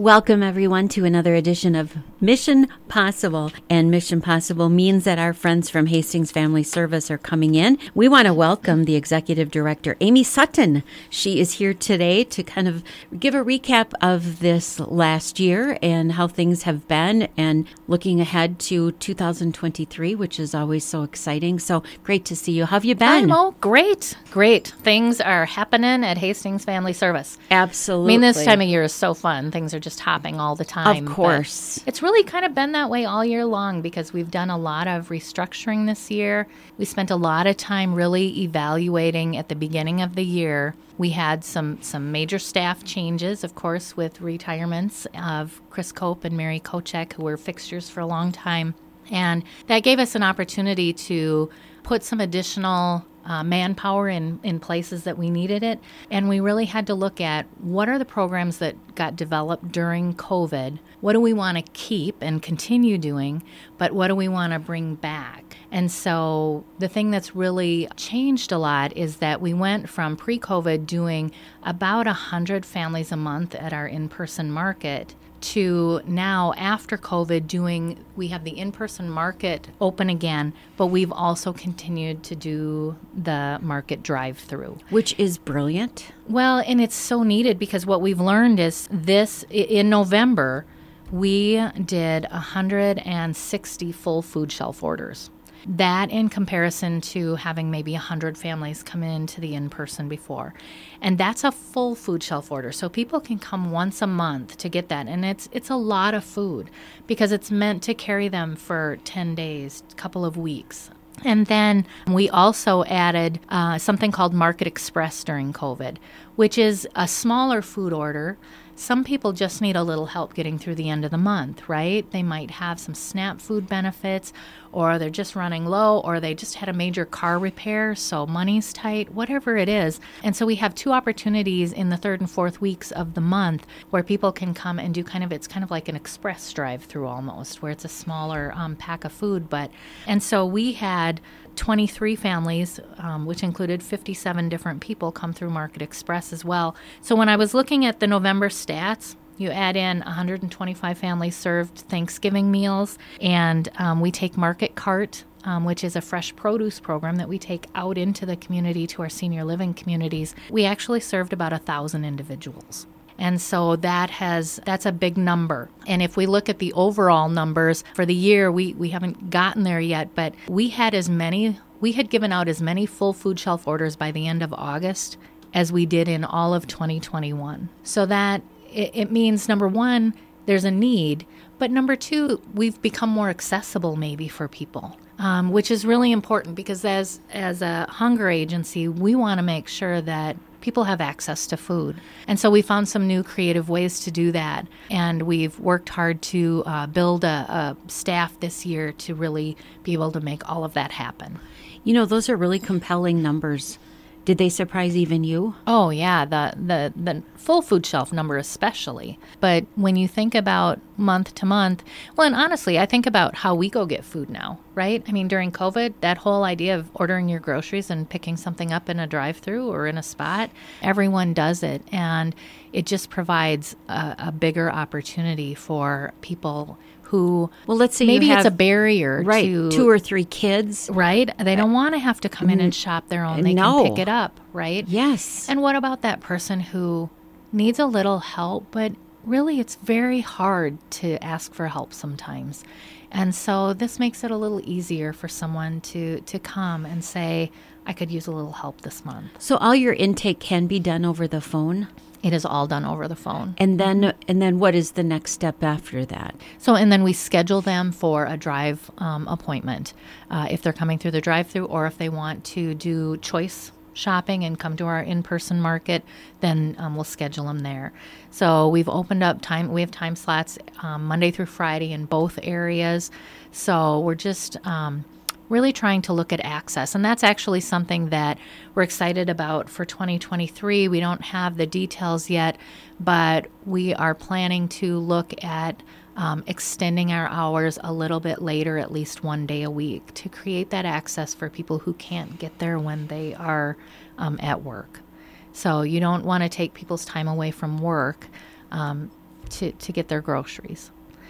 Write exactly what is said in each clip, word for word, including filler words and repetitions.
Welcome, everyone, to another edition of Mission Possible. And Mission Possible means that our friends from Hastings Family Service are coming in. We want to welcome the Executive Director, Amy Sutton. She is here today to kind of give a recap of this last year and how things have been and looking ahead to two thousand twenty-three, which is always so exciting. So great to see you. How have you been? Hi, Mo. Great. Great. Things are happening at Hastings Family Service. Absolutely. I mean, this time of year is so fun. Things are just hopping all the time. Of course. But it's really kind of been that way all year long because we've done a lot of restructuring this year. We spent a lot of time really evaluating at the beginning of the year. We had some, some major staff changes, of course, with retirements of Chris Cope and Mary Kochek, who were fixtures for a long time. And that gave us an opportunity to put some additional Uh, manpower in, in places that we needed it. And we really had to look at what are the programs that got developed during COVID? What do we want to keep and continue doing? But what do we want to bring back? And so the thing that's really changed a lot is that we went from pre-COVID doing about one hundred families a month at our in-person market to now, after COVID, doing, we have the in-person market open again, but we've also continued to do the market drive-through. Which is brilliant. Well, and it's so needed because what we've learned is this, in November, we did one hundred sixty full food shelf orders. That in comparison to having maybe one hundred families come into the in-person before. And that's a full food shelf order. So people can come once a month to get that. And it's it's a lot of food because it's meant to carry them for ten days, a couple of weeks. And then we also added uh, something called Market Express during COVID, which is a smaller food order. Some people just need a little help getting through the end of the month, right? They might have some SNAP food benefits, or they're just running low, or they just had a major car repair, so money's tight, whatever it is. And so we have two opportunities in the third and fourth weeks of the month where people can come and do kind of, it's kind of like an express drive-through almost, where it's a smaller um, pack of food. But and so we had twenty-three families, um, which included fifty-seven different people, come through Market Express as well. So when I was looking at the November stats, you add in one hundred twenty-five families served Thanksgiving meals, and um, we take Market Cart, um, which is a fresh produce program that we take out into the community to our senior living communities. We actually served about a thousand individuals. And so that has that's a big number. And if we look at the overall numbers for the year, we, we haven't gotten there yet, but we had as many, we had given out as many full food shelf orders by the end of August as we did in all of twenty twenty-one. So that it, it means, number one, there's a need, but number two, we've become more accessible maybe for people. Um, which is really important because as as a hunger agency, we want to make sure that people have access to food. And so we found some new creative ways to do that. And we've worked hard to uh, build a, a staff this year to really be able to make all of that happen. You know, those are really compelling numbers. Did they surprise even you? Oh, yeah, the, the, the full food shelf number especially. But when you think about month to month, well, and honestly, I think about how we go get food now, right? I mean, during COVID, that whole idea of ordering your groceries and picking something up in a drive-through or in a spot, everyone does it. And it just provides a, a bigger opportunity for people who, well, let's say maybe you have, it's a barrier right, to two or three kids. Right? They don't want to have to come in and shop their own. They No. can pick it up, right? Yes. And what about that person who needs a little help, but really it's very hard to ask for help sometimes. And so this makes it a little easier for someone to, to come and say, I could use a little help this month. So all your intake can be done over the phone? It is all done over the phone. And then and then what is the next step after that? So, and then we schedule them for a drive um, appointment uh, if they're coming through the drive-through, or if they want to do choice shopping and come to our in-person market, then um, we'll schedule them there. So we've opened up time. We have time slots um, Monday through Friday in both areas. So we're just um, really trying to look at access. And that's actually something that we're excited about for twenty twenty-three. We don't have the details yet, but we are planning to look at um, extending our hours a little bit later, at least one day a week, to create that access for people who can't get there when they are um, at work. So you don't want to take people's time away from work. Um, to, to get their groceries.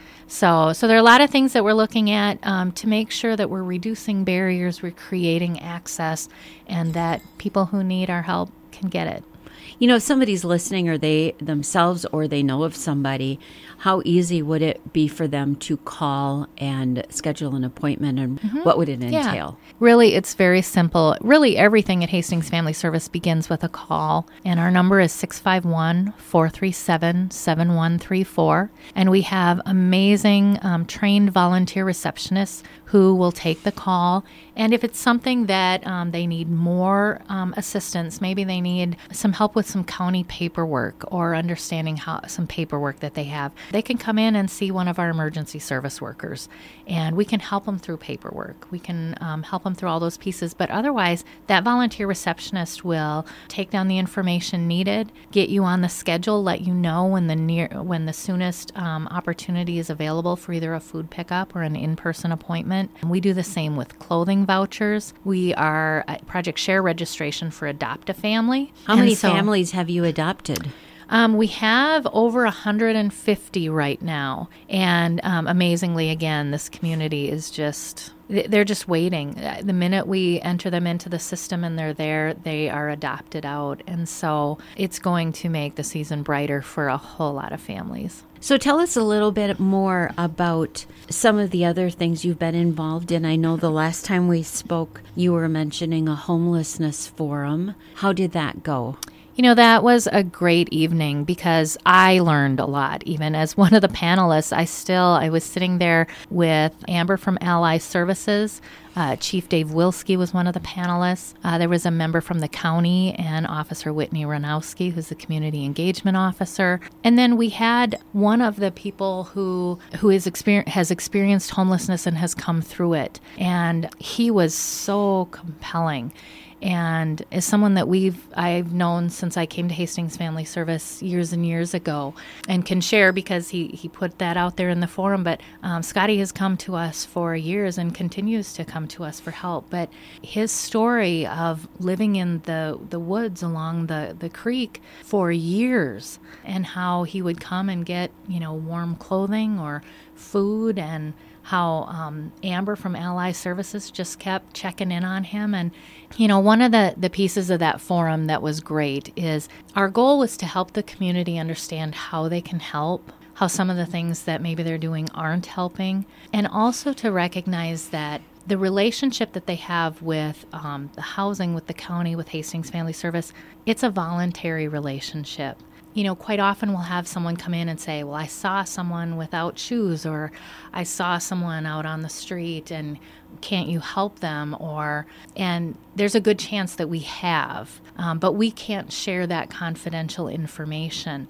So, so there are a lot of things that we're looking at um, to make sure that we're reducing barriers, we're creating access, and that people who need our help can get it. You know, if somebody's listening, or they themselves or they know of somebody, how easy would it be for them to call and schedule an appointment, and mm-hmm. what would it entail? Yeah. Really, it's very simple. Really, everything at Hastings Family Service begins with a call, and our number is six five one, four three seven, seven one three four. And we have amazing um, trained volunteer receptionists who will take the call. And if it's something that um, they need more um, assistance, maybe they need some help with some county paperwork or understanding how some paperwork that they have, they can come in and see one of our emergency service workers, and we can help them through paperwork. We can um, help them through all those pieces. But otherwise, that volunteer receptionist will take down the information needed, get you on the schedule, let you know when the near when the soonest um, opportunity is available for either a food pickup or an in-person appointment. And we do the same with clothing vouchers. We are at Project Share registration for Adopt a Family. How many so, families have you adopted? Um, we have over one hundred fifty right now. And um, amazingly, again, this community is just, they're just waiting. The minute we enter them into the system and they're there, they are adopted out. And so it's going to make the season brighter for a whole lot of families. So tell us a little bit more about some of the other things you've been involved in. I know the last time we spoke, you were mentioning a homelessness forum. How did that go? You know, that was a great evening because I learned a lot. Even as one of the panelists, I still, I was sitting there with Amber from Ally Services. Uh, Chief Dave Wilski was one of the panelists. Uh, there was a member from the county and Officer Whitney Ranowski, who's the community engagement officer. And then we had one of the people who who is exper- has experienced homelessness and has come through it. And he was so compelling. And as someone that we've I've known since I came to Hastings Family Service years and years ago, and can share because he, he put that out there in the forum. But um, Scotty has come to us for years and continues to come to us for help. But his story of living in the, the woods along the, the creek for years, and how he would come and get, you know, warm clothing or food, and how um, Amber from Ally Services just kept checking in on him. And, you know, one of the, the pieces of that forum that was great is our goal was to help the community understand how they can help, how some of the things that maybe they're doing aren't helping, and also to recognize that the relationship that they have with um, the housing, with the county, with Hastings Family Service, it's a voluntary relationship. You know, quite often we'll have someone come in and say, well, I saw someone without shoes, or I saw someone out on the street, and can't you help them? Or, and there's a good chance that we have, um, but we can't share that confidential information.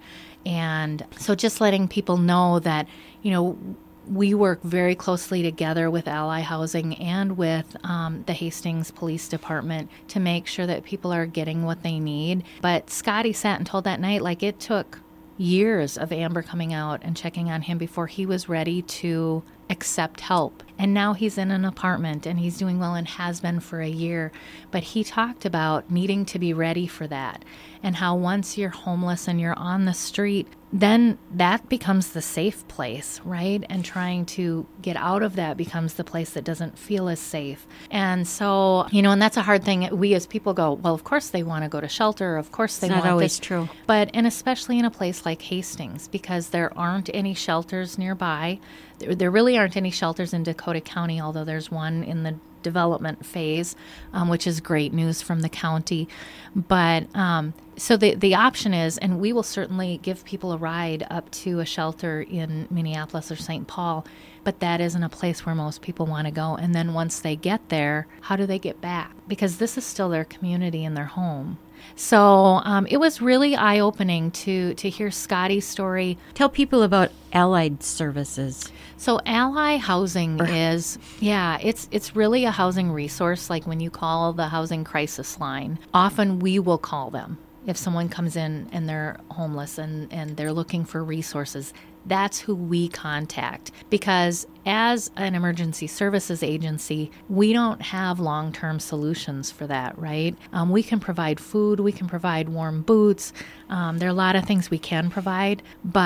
And so just letting people know that, you know, we work very closely together with Ally Housing and with um, the Hastings Police Department to make sure that people are getting what they need. But Scotty sat and told that night, like, it took years of Amber coming out and checking on him before he was ready to accept help. And now he's in an apartment and he's doing well and has been for a year. But he talked about needing to be ready for that, and how once you're homeless and you're on the street, then that becomes the safe place, right? And trying to get out of that becomes the place that doesn't feel as safe. And so, you know, and that's a hard thing. We as people go, well, of course they want to go to shelter. Of course they it's want not always this. True. But, and especially in a place like Hastings, because there aren't any shelters nearby. There, there really aren't any shelters in Dakota County, although there's one in the development phase, um, which is great news from the county. But um, so the the option is, and we will certainly give people a ride up to a shelter in Minneapolis or Saint Paul, but that isn't a place where most people want to go. And then once they get there, how do they get back? Because this is still their community and their home. So um, it was really eye-opening to to hear Scotty's story. Tell people about Allied Services. So Ally Housing is, yeah, it's it's really a housing resource. Like when you call the housing crisis line, often we will call them if someone comes in and they're homeless and, and they're looking for resources. That's who we contact, because as an emergency services agency, we don't have long-term solutions for that, right? Um, we can provide food, we can provide warm boots. Um, there are a lot of things we can provide, but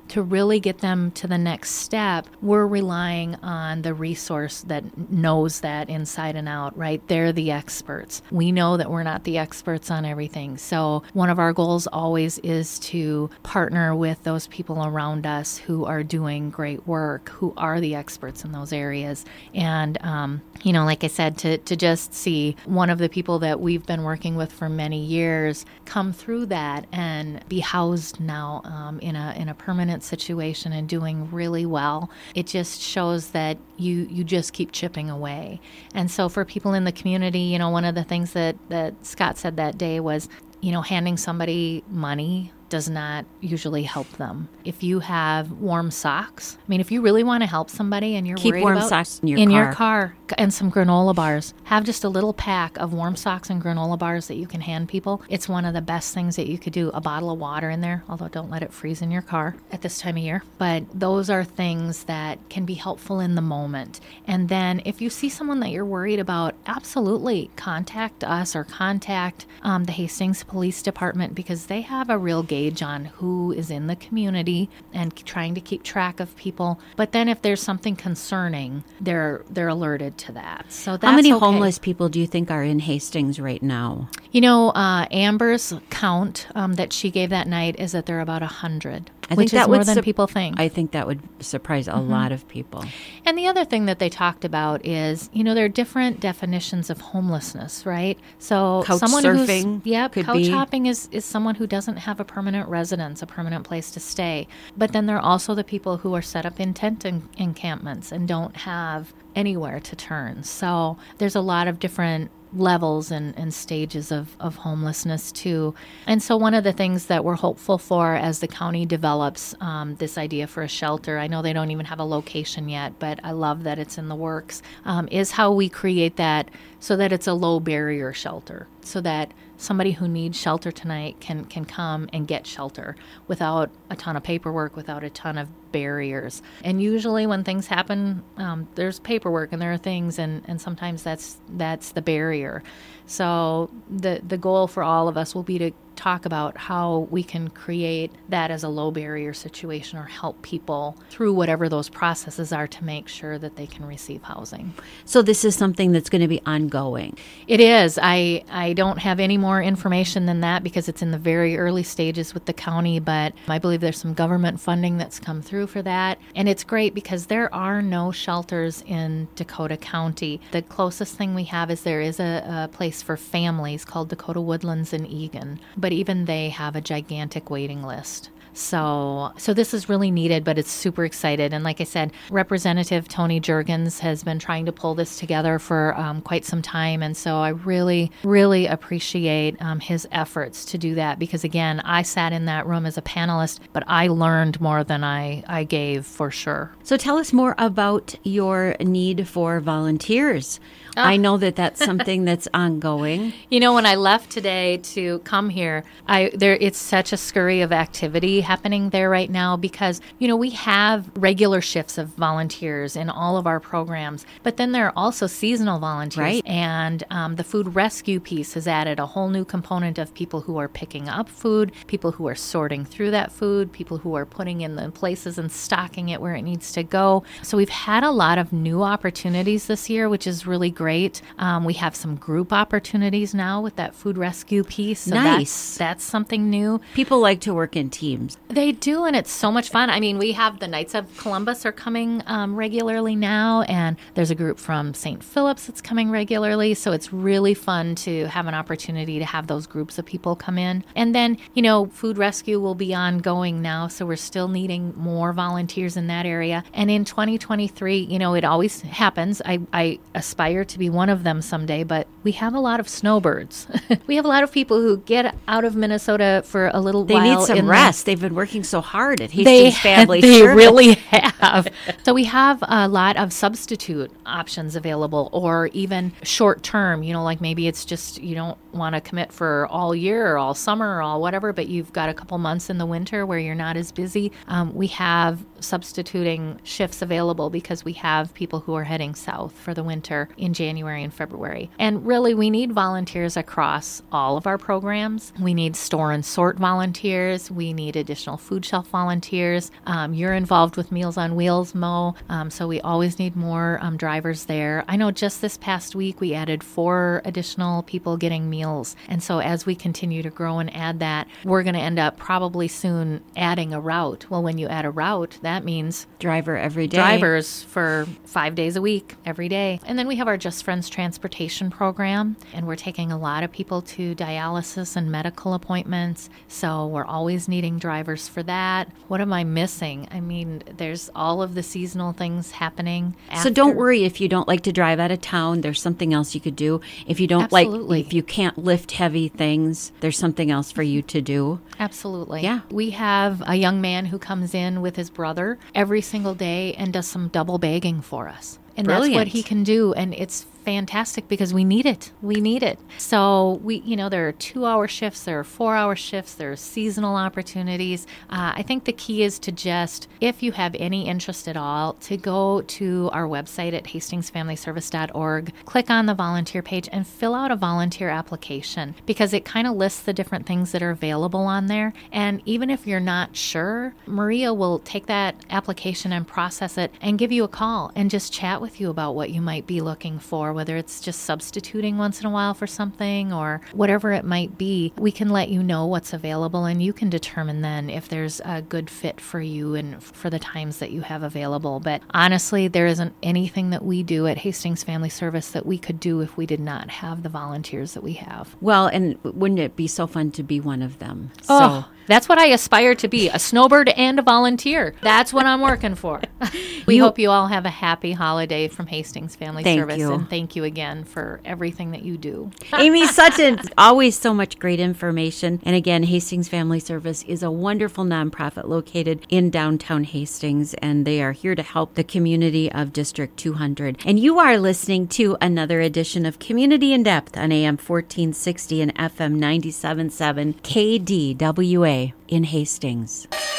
to really get them to the next step, we're relying on the resource that knows that inside and out, right? They're the experts. We know that we're not the experts on everything. So one of our goals always is to partner with those people around us who are doing great work, who are the experts in those areas. And, um, you know, like I said, to, to just see one of the people that we've been working with for many years come through that and be housed now um, in a in a permanent situation and doing really well, it just shows that you you just keep chipping away. And so for people in the community, you know, one of the things that, that Scott said that day was, you know, handing somebody money does not usually help them. If you have warm socks, I mean, if you really want to help somebody and you're Keep worried warm about socks in your in car. your car and some granola bars, have just a little pack of warm socks and granola bars that you can hand people. It's one of the best things that you could do. A bottle of water in there, although don't let it freeze in your car at this time of year. But those are things that can be helpful in the moment. And then if you see someone that you're worried about, absolutely contact us or contact um, the Hastings Police Department, because they have a real gauge on who is in the community and trying to keep track of people. But then if there's something concerning, they're they're alerted to that. So that's How many okay. homeless people do you think are in Hastings right now? You know, uh, Amber's count um, that she gave that night is that there are about one hundred, I which think that is more would than sup- people think. I think that would surprise a mm-hmm. lot of people. And the other thing that they talked about is, you know, there are different definitions of homelessness, right? So couch someone surfing who's, yep, could couch be. hopping is, is someone who doesn't have a permanent residence, a permanent place to stay. But then there are also the people who are set up in tent en- encampments and don't have anywhere to turn. So there's a lot of different levels and, and stages of, of homelessness too. And so one of the things that we're hopeful for as the county develops um, this idea for a shelter, I know they don't even have a location yet, but I love that it's in the works, um, is how we create that so that it's a low barrier shelter, so that somebody who needs shelter tonight can, can come and get shelter without a ton of paperwork, without a ton of barriers. And usually when things happen, um, there's paperwork and there are things, and, and sometimes that's that's the barrier. So the the goal for all of us will be to talk about how we can create that as a low barrier situation or help people through whatever those processes are to make sure that they can receive housing. So this is something that's going to be ongoing. It is. I, I don't have any more information than that because it's in the very early stages with the county, but I believe there's some government funding that's come through for that. And it's great because there are no shelters in Dakota County. The closest thing we have is there is a, a place for families called Dakota Woodlands in Egan, but even they have a gigantic waiting list. So so this is really needed, but it's super excited. And like I said, Representative Tony Jurgens has been trying to pull this together for um, quite some time. And so I really, really appreciate um, his efforts to do that because, again, I sat in that room as a panelist, but I learned more than I, I gave for sure. So tell us more about your need for volunteers. Oh. I know that that's something that's ongoing. You know, when I left today to come here, I there it's such a scurry of activity happening there right now because, you know, we have regular shifts of volunteers in all of our programs, but then there are also seasonal volunteers. Right. And um, the food rescue piece has added a whole new component of people who are picking up food, people who are sorting through that food, people who are putting in the places and stocking it where it needs to go. So we've had a lot of new opportunities this year, which is really great. Um, we have some group opportunities now with that food rescue piece. So nice. That's, that's something new. People like to work in teams. They do, and it's so much fun. I mean, we have the Knights of Columbus are coming um, regularly now, and there's a group from Saint Philip's that's coming regularly. So it's really fun to have an opportunity to have those groups of people come in. And then, you know, food rescue will be ongoing now, so we're still needing more volunteers in that area. And in twenty twenty-three, you know, it always happens. I, I aspire to be one of them someday, but we have a lot of snowbirds. We have a lot of people who get out of Minnesota for a little they while. They need some in rest. The, They've been working so hard at Hastings they, Family They Service. really have. So we have a lot of substitute options available, or even short term, you know, like maybe it's just you don't want to commit for all year or all summer or all whatever, but you've got a couple months in the winter where you're not as busy. Um, we have substituting shifts available because we have people who are heading south for the winter in January. January and February. And really, we need volunteers across all of our programs. We need store and sort volunteers. We need additional food shelf volunteers. Um, you're involved with Meals on Wheels, Mo, um, so we always need more um, drivers there. I know just this past week we added four additional people getting meals. And so as we continue to grow and add that, we're going to end up probably soon adding a route. Well, when you add a route, that means driver every day. Drivers for five days a week, every day. And then we have our Just Friends transportation program, and we're taking a lot of people to dialysis and medical appointments. So we're always needing drivers for that. What am I missing? I mean, there's all of the seasonal things happening. So don't worry if you don't like to drive out of town. There's something else you could do. If you don't Absolutely. like, if you can't lift heavy things, there's something else for you to do. Absolutely. Yeah. We have a young man who comes in with his brother every single day and does some double bagging for us. And Brilliant. That's what he can do. And it's fantastic because we need it. We need it. So we, you know, there are two-hour shifts, there are four-hour shifts, there are seasonal opportunities. Uh, I think the key is to just, if you have any interest at all, to go to our website at hastings family service dot org, click on the volunteer page, and fill out a volunteer application because it kind of lists the different things that are available on there. And even if you're not sure, Maria will take that application and process it and give you a call and just chat with you about what you might be looking for, whether it's just substituting once in a while for something or whatever it might be. We can let you know what's available, and you can determine then if there's a good fit for you and for the times that you have available. But honestly, there isn't anything that we do at Hastings Family Service that we could do if we did not have the volunteers that we have. Well, and wouldn't it be so fun to be one of them? Oh, so. That's what I aspire to be, a snowbird and a volunteer. That's what I'm working for. We You- hope you all have a happy holiday from Hastings Family Thank Service. you. And thank you again for everything that you do. Amy Sutton, always so much great information. And again, Hastings Family Service is a wonderful nonprofit located in downtown Hastings, and they are here to help the community of District two hundred. And you are listening to another edition of Community in Depth on A M fourteen sixty and F M ninety-seven point seven K D W A in Hastings.